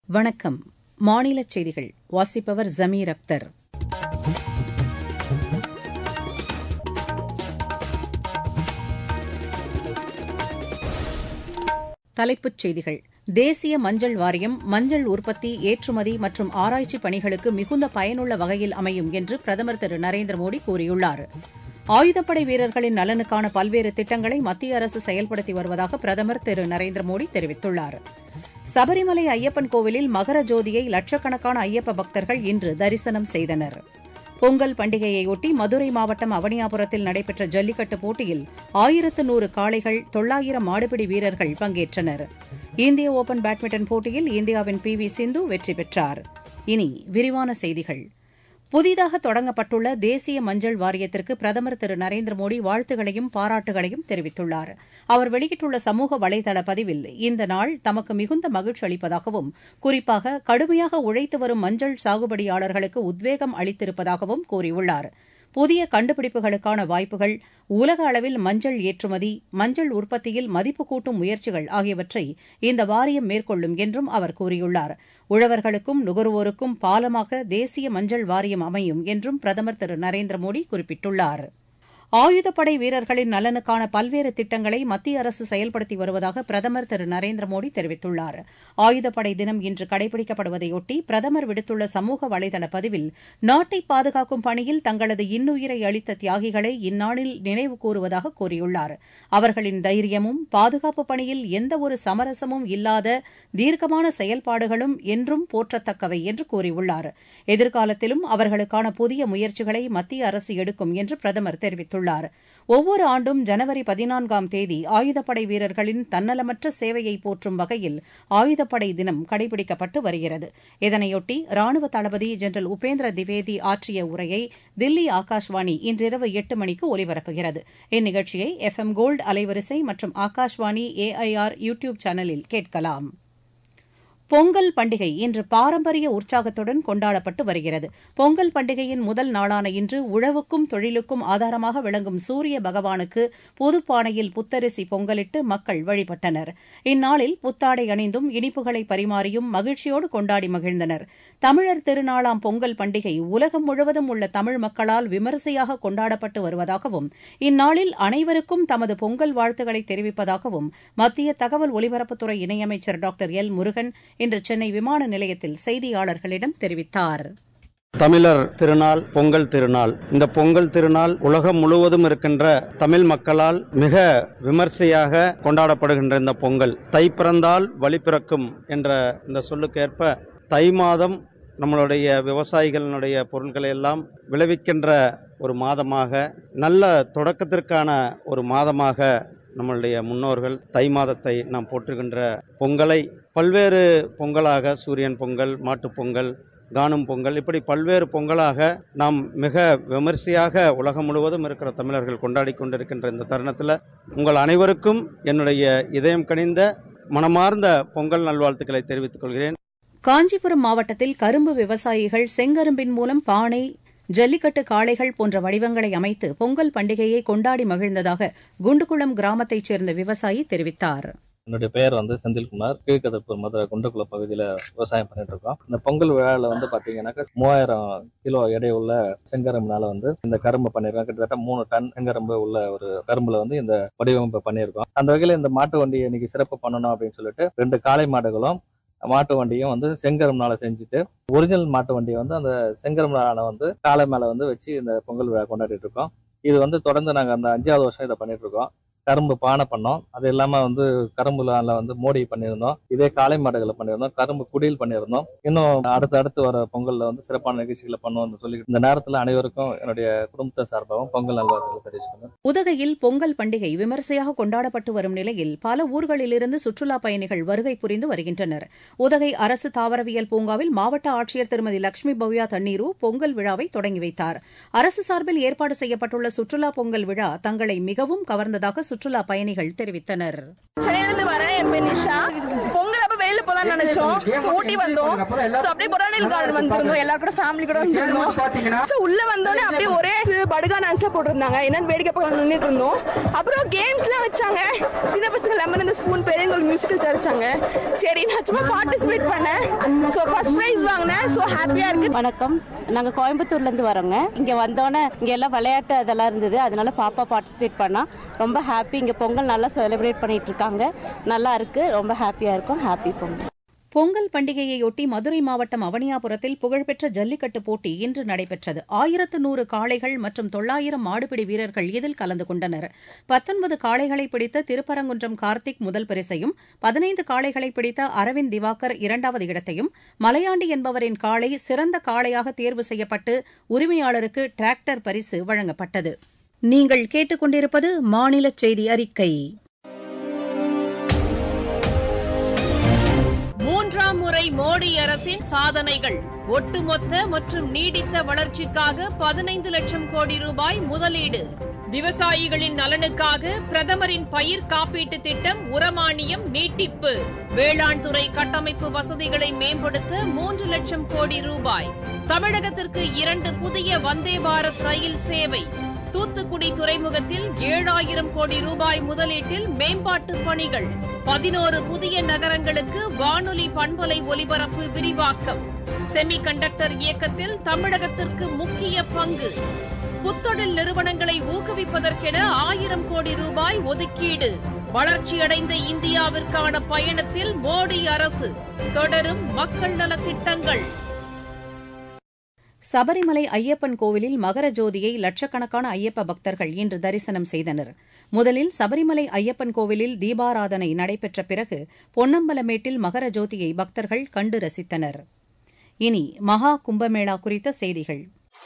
வணக்கம். மாநிலச் செய்திகள் வாசிப்பவர் ஜமீர் அக்தர். தலைப்புச் செய்திகள். தேசிய மஞ்சள் வாரியம் மஞ்சள் உற்பத்தி, ஏற்றுமதி மற்றும் ஆராய்ச்சி பணிகளுக்கு மிகுந்த பயனுள்ள வகையில் அமையும் என்று பிரதமர் திரு நரேந்திர மோடி கூறியுள்ளார். ஆயுதப்படை வீரர்களின் நலனுக்கான பல்வேறு திட்டங்களை மத்திய அரசு செயல்படுத்தி வருவதாக பிரதமர் திரு நரேந்திர மோடி தெரிவித்துள்ளார். சபரிமலை ஐயப்பன் கோவிலில் மகர ஜோதியை லட்சக்கணக்கான ஐயப்ப பக்தர்கள் இன்று தரிசனம் செய்தனர். பொங்கல் பண்டிகையையொட்டி மதுரை மாவட்டம் அவனியாபுரத்தில் நடைபெற்ற ஜல்லிக்கட்டு போட்டியில் 1100 காளைகள், 900 மாடுபிடி வீரர்கள் பங்கேற்றனர். இந்திய ஒபன் பேட்மிண்டன் போட்டியில் இந்தியாவின் PV சிந்து வெற்றி பெற்றார். இனி விரிவான செய்திகள். புதிதாக தொடங்கப்பட்டுள்ள தேசிய மஞ்சள் வாரியத்திற்கு பிரதமர் திரு நரேந்திர மோடி வாழ்த்துகளையும் பாராட்டுகளையும் தெரிவித்துள்ளார். அவர் வெளியிட்டுள்ள சமூக வலைதள பதிவில் இந்த நாள் தமக்கு மிகுந்த மகிழ்ச்சி அளிப்பதாகவும், குறிப்பாக கடுமையாக உழைத்து வரும் மஞ்சள் சாகுபடியாளர்களுக்கு உத்வேகம் அளித்திருப்பதாகவும் கூறியுள்ளார். புதிய கண்டுபிடிப்புகளுக்கான வாய்ப்புகள், உலக அளவில் மஞ்சள் ஏற்றுமதி, மஞ்சள் உற்பத்தியில் மதிப்பு கூட்டும் முயற்சிகள் ஆகியவற்றை இந்த வாரியம் மேற்கொள்ளும் என்றும் அவர் கூறியுள்ளார். உழவர்களுக்கும் நுகர்வோருக்கும் பாலமாக தேசிய மஞ்சள் வாரியம் அமையும் என்றும் பிரதமர் திரு நரேந்திர மோடி குறிப்பிட்டுள்ளார். ஆயுதப்படை வீரர்களின் நலனுக்கான பல்வேறு திட்டங்களை மத்திய அரசு செயல்படுத்தி வருவதாக பிரதமர் திரு நரேந்திர மோடி தெரிவித்துள்ளார். ஆயுதப்படை தினம் இன்று கடைபிடிக்கப்படுவதையொட்டி பிரதமர் விடுத்துள்ள சமூக வலைதள பதிவில், நாட்டை பாதுகாக்கும் பணியில் தங்களது இன்னுயிரை அளித்த தியாகிகளை இந்நாளில் நினைவு கூறுவதாக கூறியுள்ளார். அவர்களின் தைரியமும் பாதுகாப்பு பணியில் எந்தவொரு சமரசமும் இல்லாத தீர்க்கமான செயல்பாடுகளும் என்றும் போற்றத்தக்கவை என்று கூறியுள்ளார். எதிர்காலத்திலும் அவர்களுக்கான புதிய முயற்சிகளை மத்திய அரசு எடுக்கும் என்று பிரதமர் தெரிவித்துள்ளார். ஒவ்வொரு ஆண்டும் ஜனவரி 14ஆம் தேதி ஆயுதப்படை வீரர்களின் தன்னலமற்ற சேவையை போற்றும் வகையில் ஆயுதப்படை தினம் கடைபிடிக்கப்பட்டு வருகிறது. இதனையொட்டி ராணுவ தளபதி ஜெனரல் உபேந்திர திவேதி ஆற்றிய உரையை தில்லி ஆகாஷ்வாணி இன்றிரவு 8 மணிக்கு ஒலிபரப்புகிறது. இந்நிகழ்ச்சியை FM கோல்டு அலைவரிசை மற்றும் ஆகாஷ்வாணி AIR யூடியூப் சேனலில் கேட்கலாம். பொங்கல் பண்டிகை இன்று பாரம்பரிய உற்சாகத்துடன் கொண்டாடப்பட்டு வருகிறது. பொங்கல் பண்டிகையின் முதல் நாளான இன்று உழவுக்கும் தொழிலுக்கும் ஆதாரமாக விளங்கும் சூரிய பகவானுக்கு புதுப்பானையில் புத்தரிசி பொங்கலிட்டு மக்கள் வழிபட்டனர். இந்நாளில் புத்தாடை அணிந்தும் இனிப்புகளை பரிமாறியும் மகிழ்ச்சியோடு கொண்டாடி மகிழ்ந்தனர். தமிழர் திருநாளாம் பொங்கல் பண்டிகை உலகம் முழுவதும் உள்ள தமிழ் மக்களால் விமரிசையாக கொண்டாடப்பட்டு வருவதாகவும், இந்நாளில் அனைவருக்கும் தமது பொங்கல் வாழ்த்துக்களை தெரிவிப்பதாகவும் மத்திய தகவல் ஒலிபரப்புத்துறை இணையமைச்சர் டாக்டர் L. முருகன் இன்று சென்னை விமான நிலையத்தில் செய்தியாளர்களிடம் தெரிவித்தார். தமிழர் திருநாள் பொங்கல் திருநாள். இந்த பொங்கல் திருநாள் உலகம் முழுவதும் இருக்கின்ற தமிழ் மக்களால் மிக விமர்சையாக கொண்டாடப்படுகின்ற இந்த பொங்கல், தை பிறந்தால் வழி பிறக்கும் என்ற இந்த சொல்லுக்கேற்ப தை மாதம் நம்மளுடைய விவசாயிகளினுடைய பொருட்களை எல்லாம் விளைவிக்கின்ற ஒரு மாதமாக, நல்ல தொடக்கத்திற்கான ஒரு மாதமாக நம்மளுடைய முன்னோர்கள் தை மாதத்தை நாம் போற்றுகின்ற பொங்கலை பல்வேறு பொங்கலாக, சூரியன் பொங்கல், மாட்டுப் பொங்கல், காணும் பொங்கல், இப்படி பல்வேறு பொங்கலாக நாம் மிக விமரிசையாக உலகம் முழுவதும் இருக்கிற தமிழர்கள் கொண்டாடி கொண்டிருக்கின்ற இந்த தருணத்தில் உங்கள் அனைவருக்கும் என்னுடைய இதயம் கனிந்த மனமார்ந்த பொங்கல் நல்வாழ்த்துக்களை தெரிவித்துக் கொள்கிறேன். காஞ்சிபுரம் மாவட்டத்தில் கரும்பு விவசாயிகள் செங்கரும்பின் மூலம் பானை, ஜல்லிக்கட்டு காளைகள் போன்ற வடிவங்களை அமைத்து பொங்கல் பண்டிகையை கொண்டாடி மகிழ்ந்ததாக குண்டுகுளம் கிராமத்தைச் சேர்ந்த விவசாயி தெரிவித்தார். என்னுடைய பெயர் செந்தில்குமார். கீழ்கதப்பூர் மதுரை குண்டுகுள பகுதியில் விவசாயம் பண்ணிட்டு இருக்கோம். இந்த பொங்கல் விழாவில் பார்த்தீங்கன்னாக்கா 3000 கிலோ எடை உள்ள செங்கரும்புனால இந்த கரும்பு பண்ணியிருக்கோம். கிட்டத்தட்ட 3 டன் செங்கரும்பு உள்ள ஒரு கரும்புல இந்த வடிவமைப்பு பண்ணியிருக்கோம். அந்த வகையில் இந்த மாட்டு வண்டியை இன்னைக்கு சிறப்பு பண்ணணும் அப்படின்னு சொல்லிட்டு 2 காளை மாடுகளும் மாட்டு வண்டியும் செங்கரும்புனால செஞ்சுட்டு, ஒரிஜினல் மாட்டு வண்டியை அந்த செங்கரும்புனால காளை மேல வச்சு இந்த பொங்கல் விழா கொண்டாடிட்டு இருக்கோம். இது தொடர்ந்து நாங்கள் அந்த 5வது வருஷம் இதை பண்ணிட்டு இருக்கோம். கரும்பு பானை பண்ணோம். அது இல்லாம கரும்புல மோடி பண்ணியிருந்தோம். இதே காளை மாடுகளை பண்ணியிருந்தோம். கரும்பு குடியில் பண்ணியிருந்தோம். இன்னும் அடுத்து வர பொங்கல்ல சிறப்பான நிகழ்ச்சிகளை பண்ணுவோம்னு சொல்லி இந்த நேரத்தில் அனைவருக்கும் என்னுடைய குடும்பத்தை சார்பாகவும் பொங்கல் நல்வாழ்த்துக்களை தெரிவிச்சுக்கணும். உதகையில் பொங்கல் பண்டிகை விமரிசையாக கொண்டாடப்பட்டு வரும் நிலையில் பல ஊர்களிலிருந்து சுற்றுலா பயணிகள் வருகை புரிந்து வருகின்றனர். உதகை அரசு தாவரவியல் பூங்காவில் மாவட்ட ஆட்சியர் திருமதி லட்சுமி பவ்யா தண்ணீரு பொங்கல் விழாவை தொடங்கி வைத்தார். அரசு சார்பில் ஏற்பாடு செய்யப்பட்டுள்ள சுற்றுலா பொங்கல் விழா தங்களை மிகவும் கவர்ந்ததாக சுற்றுலா பயணிகள் தெரிவித்தனர். சென்னையிலிருந்து வரேன். என் பேர் நிஷா. பொங்கல் அப்ப வெயில போலாம் நினைச்சோம். ஊட்டி வந்தோம். அப்படியே பொட்டானிக்கல் கார்டன் வந்திருந்தோம். எல்லாரும் கூட ஃபேமிலி கூட வந்திருந்தோம். உள்ள வந்தோடனே அப்படியே ஒரே படுகா டான்ஸா போட்டிருந்தாங்க. என்னன்னு வேடிக்கை பார்க்க நின்றுட்டு இருந்தோம். அப்புறம் கேம்ஸ்லாம் வச்சாங்க. சின்ன பசங்க லெமன் இந்த ஸ்பூன் பெரியவங்களுக்கு மியூசிக்கல் வச்சாங்க. சரி நான் சும்மா பார்ட்டிசிபேட் பண்ணேன். ஸோ ஃபர்ஸ்ட் ப்ரைஸ் வாங்கினேன். ஸோ ஹாப்பியா இருக்கு. வணக்கம், நாங்க கோயம்புத்தூர்ல இருந்து வரோங்க. இங்க வந்தோன்னே இங்க எல்லாம் விளையாட்டு அதெல்லாம் இருந்தது. அதனால பாப்பா பார்ட்டிசிபேட் பண்ணா ரொம்ப ஹாப்பி. இங்க பொங்கல் நல்லா செலிப்ரேட் பண்ணிட்டு இருக்காங்க. நல்லா இருக்கு, ரொம்ப ஹாப்பியா இருக்கும். ஹாப்பி பொங்கல். பொங்கல் பண்டிகையையொட்டி மதுரை மாவட்டம் அவனியாபுரத்தில் புகழ்பெற்ற ஜல்லிக்கட்டு போட்டி இன்று நடைபெற்றது. 1100 காளைகள் மற்றும் 900 மாடுபிடி வீரர்கள் இதில் கலந்து கொண்டனர். 19 காளைகளை பிடித்த திருப்பரங்குன்றம் கார்த்திக் முதல் பரிசையும், 15 காளைகளை பிடித்த அரவிந்த் திவாகர் இரண்டாவது இடத்தையும், மலையாண்டி என்பவரின் காளை சிறந்த காளையாக தேர்வு செய்யப்பட்டு உரிமையாளருக்கு டிராக்டர் பரிசு வழங்கப்பட்டது. நீங்கள் கேட்டுக்கொண்டிருப்பது மாநில செய்தி அறிக்கை. 3ஆம் முறை மோடி அரசின் சாதனைகள். ஒட்டுமொத்த மற்றும் நீடித்த வளர்ச்சிக்காக 15 லட்சம் கோடி ரூபாய் முதலீடு. விவசாயிகளின் நலனுக்காக பிரதமரின் பயிர் காப்பீட்டு திட்டம் உரமானியம் நீட்டிப்பு. வேளாண் துறை கட்டமைப்பு வசதிகளை மேம்படுத்த 3 லட்சம் கோடி ரூபாய். தமிழகத்திற்கு 2 புதிய வந்தே பாரத் ரயில் சேவை. தூத்துக்குடி துறைமுகத்தில் 7000 கோடி ரூபாய் முதலீட்டில் மேம்பாட்டு பணிகள். 11 புதிய நகரங்களுக்கு வானொலி பண்பலை ஒலிபரப்பு விரிவாக்கம். செமி கண்டக்டர் இயக்கத்தில் தமிழகத்திற்கு முக்கிய பங்கு. புத்தொழில் நிறுவனங்களை ஊக்குவிப்பதற்கென 1000 கோடி ரூபாய் ஒதுக்கீடு. வளர்ச்சியடைந்த இந்தியாவிற்கான பயணத்தில் மோடி அரசு. தொடரும் மக்கள் நலத்திட்டங்கள். சபரிமலை ஐயப்பன் கோவிலில் மகர ஜோதியை லட்சக்கணக்கான ஐயப்ப பக்தர்கள் இன்று தரிசனம் செய்தனர். முதலில் சபரிமலை ஐயப்பன் கோவிலில் தீபாராதனை நடைபெற்ற பிறகு பொன்னம்பலமேட்டில் மகர ஜோதியை பக்தர்கள் கண்டு ரசித்தனர். இனி மகா கும்பமேளா குறித்த செய்திகள்.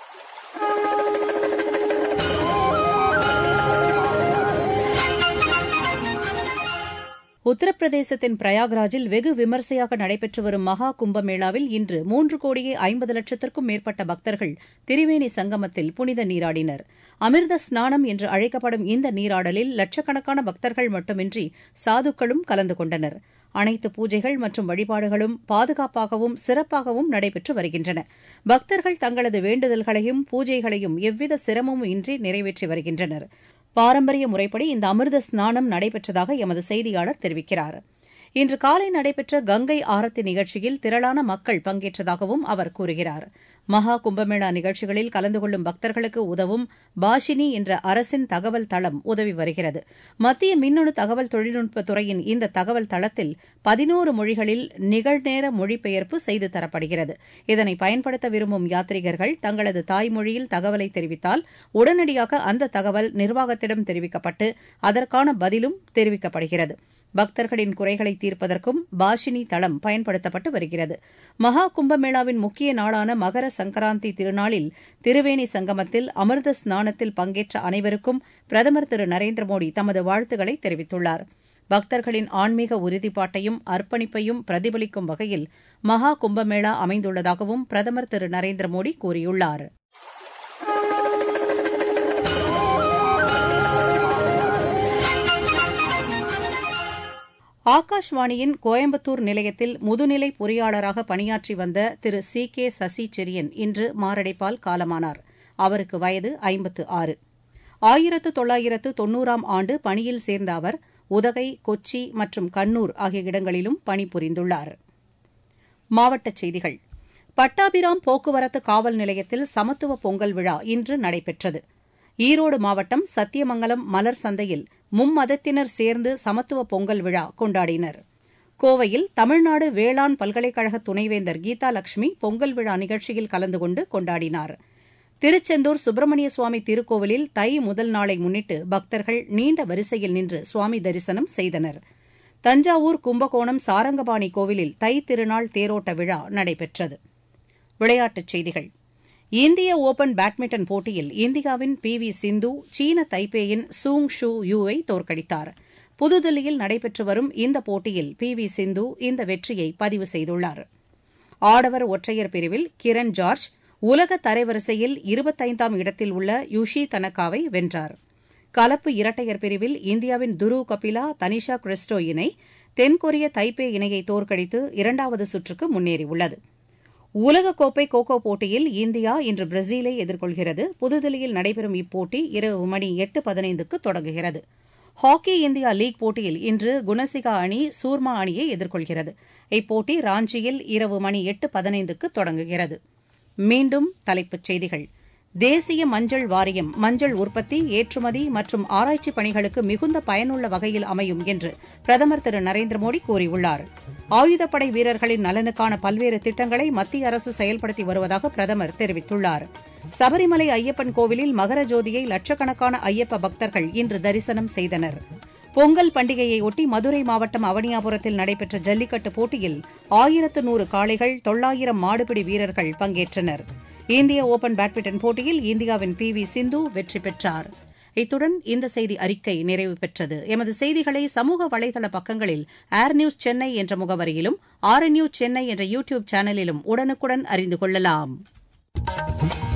உத்தரப்பிரதேசத்தின் பிரயாக்ராஜில் வெகு விமரிசையாக நடைபெற்று வரும் மகா கும்பமேளாவில் இன்று 3,50,00,000க்கும் மேற்பட்ட பக்தர்கள் திரிவேணி சங்கமத்தில் புனித நீராடினர். அமிர்த ஸ்நானம் என்று அழைக்கப்படும் இந்த நீராடலில் லட்சக்கணக்கான பக்தர்கள் மட்டுமின்றி சாதுக்களும் கலந்து கொண்டனர். அனைத்து பூஜைகள் மற்றும் வழிபாடுகளும் பாதுகாப்பாகவும் சிறப்பாகவும் நடைபெற்று வருகின்றன. பக்தர்கள் தங்களது வேண்டுதல்களையும் பூஜைகளையும் எவ்வித சிரமமும் இன்றி நிறைவேற்றி வருகின்றனர். பாரம்பரிய முறைப்படி இந்த அமிர்த ஸ்நானம் நடைபெற்றதாக எமது செய்தியாளர் தெரிவிக்கிறார். இன்று காலை நடைபெற்ற கங்கை ஆரத்தி நிகழ்ச்சியில் திரளான மக்கள் பங்கேற்றதாகவும் அவர் கூறுகிறார். மகா கும்பமேளா நிகழ்ச்சிகளில் கலந்து கொள்ளும் பக்தர்களுக்கு உதவும் பாஷினி என்ற அரசின் தகவல் தளம் உதவி வருகிறது. மத்திய மின்னணு தகவல் தொழில்நுட்பத் துறையின் இந்த தகவல் தளத்தில் 11 மொழிகளில் நிகழ்நேர மொழிபெயர்ப்பு செய்து தரப்படுகிறது. இதனை பயன்படுத்த விரும்பும் யாத்ரீகர்கள் தங்களது தாய்மொழியில் தகவலை தெரிவித்தால் உடனடியாக அந்த தகவல் நிர்வாகத்திடம் தெரிவிக்கப்பட்டு அதற்கான பதிலும் தெரிவிக்கப்படுகிறது. பக்தர்களின் குறைகளை தீர்ப்பதற்கும் பாஷினி தளம் பயன்படுத்தப்பட்டு வருகிறது. மகா கும்பமேளாவின் முக்கிய நாளான மகர சங்கராந்தி திருநாளில் திரிவேணி சங்கமத்தில் அமிர்த ஸ்நானத்தில் பங்கேற்ற அனைவருக்கும் பிரதமர் திரு நரேந்திர மோடி தமது வாழ்த்துக்களை தெரிவித்துள்ளார். பக்தர்களின் ஆன்மீக உறுதிப்பாட்டையும் அர்ப்பணிப்பையும் பிரதிபலிக்கும் வகையில் மகா கும்பமேளா அமைந்துள்ளதாகவும் பிரதமர் திரு நரேந்திர மோடி கூறியுள்ளார். ஆகாஷ்வாணியின் கோயம்புத்தூர் நிலையத்தில் முதுநிலை பொறியாளராக பணியாற்றி வந்த திரு சி.கே. சசி செரியன் இன்று மாரடைப்பால் காலமானார். அவருக்கு வயது 56. 1990ஆம் ஆண்டு பணியில் சேர்ந்த அவர் உதகை, கொச்சி மற்றும் கண்ணூர் ஆகிய இடங்களிலும் பணிபுரிந்துள்ளார். மாவட்டச் செய்திகள். பட்டாபிராம் போக்குவரத்து காவல் நிலையத்தில் சமத்துவ பொங்கல் விழா இன்று நடைபெற்றது. ஈரோடு மாவட்டம் சத்தியமங்கலம் மலர் சந்தையில் மும்மதத்தினர் சேர்ந்து சமத்துவ பொங்கல் விழா கொண்டாடினர். கோவையில் தமிழ்நாடு வேளாண் பல்கலைக்கழக துணைவேந்தர் கீதா லட்சுமி பொங்கல் விழா நிகழ்ச்சியில் கலந்து கொண்டு கொண்டாடினார். திருச்செந்தூர் சுப்பிரமணிய சுவாமி திருக்கோவிலில் தை முதல் நாளை முன்னிட்டு பக்தர்கள் நீண்ட வரிசையில் நின்று சுவாமி தரிசனம் செய்தனர். தஞ்சாவூர் கும்பகோணம் சாரங்கபாணி கோவிலில் தை திருநாள் தேரோட்ட விழா நடைபெற்றது. விளையாட்டுச் செய்திகள். இந்திய ஓபன் பேட்மிண்டன் போட்டியில் இந்தியாவின் பி.வி. சிந்து சீன தைப்பேயின் சூங் ஷூ யூவை தோற்கடித்தார். புதுதில்லியில் நடைபெற்று வரும் இந்த போட்டியில் பி.வி. சிந்து இந்த வெற்றியை பதிவு செய்துள்ளார். ஆடவர் ஒற்றையர் பிரிவில் கிரண் ஜார்ஜ் உலக தரைவரிசையில் 25ஆம் இடத்தில் உள்ள யுஷி தனகாவை வென்றார். கலப்பு இரட்டையர் பிரிவில் இந்தியாவின் துருவ் கபிலா தனிஷா கிறிஸ்டோ இணை தென்கொரிய தைப்பே இணையை தோற்கடித்து இரண்டாவது சுற்றுக்கு முன்னேறியுள்ளது. உலகக்கோப்பை கோகோ போட்டியில் இந்தியா இன்று பிரேசிலை எதிர்கொள்கிறது. புதுதில்லியில் நடைபெறும் இப்போட்டி இரவு மணி 8:15க்கு தொடங்குகிறது. ஹாக்கி இந்தியா லீக் போட்டியில் இன்று குணசிகா அணி சூர்மா அணியை எதிர்கொள்கிறது. இப்போட்டி ராஞ்சியில் இரவு மணி 8:15க்கு தொடங்குகிறது. மீண்டும் தலைப்புச் செய்திகள். தேசிய மஞ்சள் வாரியம் மஞ்சள் உற்பத்தி, ஏற்றுமதி மற்றும் ஆராய்ச்சி பணிகளுக்கு மிகுந்த பயனுள்ள வகையில் அமையும் என்று பிரதமர் திரு நரேந்திர மோடி கூறியுள்ளார். ஆயுதப்படை வீரர்களின் நலனுக்கான பல்வேறு திட்டங்களை மத்திய அரசு செயல்படுத்தி வருவதாக பிரதமர் தெரிவித்துள்ளார். சபரிமலை ஐயப்பன் கோவிலில் மகர ஜோதியை லட்சக்கணக்கான ஐயப்ப பக்தர்கள் இன்று தரிசனம் செய்தனர். பொங்கல் பண்டிகையையொட்டி மதுரை மாவட்டம் அவனியாபுரத்தில் நடைபெற்ற ஜல்லிக்கட்டு போட்டியில் 1100 காளைகள், 900 மாடுபிடி வீரர்கள் பங்கேற்றனர். இந்திய ஓபன் பேட்மிண்டன் போட்டியில் இந்தியாவின் PV சிந்து வெற்றி பெற்றார். இத்துடன் இந்த செய்தி அறிக்கை நிறைவு பெற்றது. எமது செய்திகளை சமூக வலைதள பக்கங்களில் ஏர் நியூஸ் சென்னை என்ற முகவரியிலும், RNU சென்னை என்ற யூடியூப் சேனலிலும் உடனுக்குடன் அறிந்து கொள்ளலாம்.